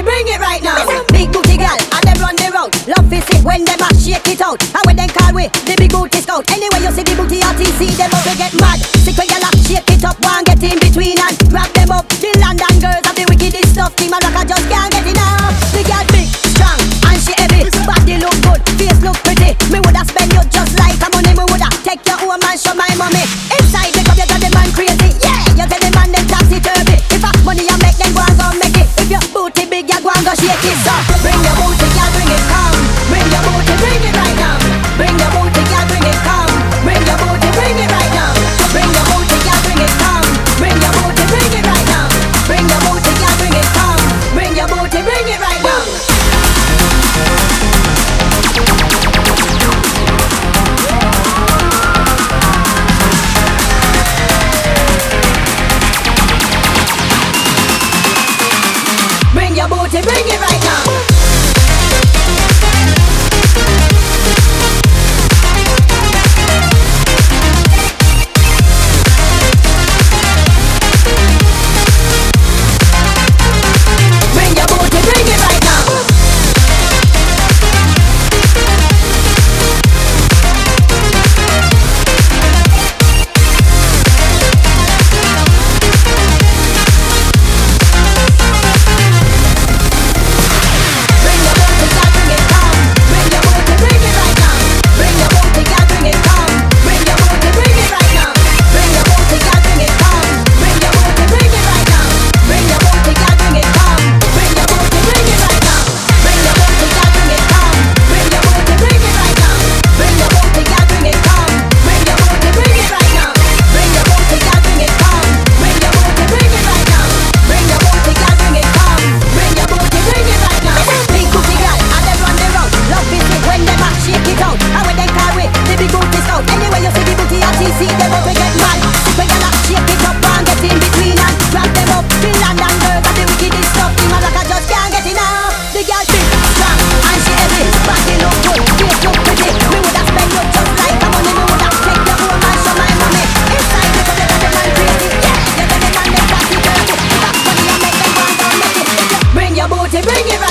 booty, bring it right now. Big booty girl, and them run the road. Love is it when them a shake it out. And when them call we the big booty scout. Anyway you see the booty RTC, them up to get mad. Sick when you lock, shake it up, one get in between and grab them up. The London girls have the wickedest stuff. Team and rocker just can't get enough. The girl big, strong, and she heavy. Body look good, face look pretty. Me woulda spend you just like a money. Me woulda take your home and show my mommy. Inside the club you got the man crazy. Yeah, you tell the man them topsy-turvy. If I money you make them go and go make it. If your booty big you go and go shake it. So bring your booty, girl, bring it come. Bring your booty, bring it right now. Bring your booty, girl, bring it come. Bring your booty, bring it right now. Bring your booty, girl, bring it come. Bring your booty, bring it right now. Bring your booty, girl, bring it come. Bring your booty, bring it right now. Bring your booty, bring it right now. Bring your booty, bring it right now. Bring your booty, bring it right.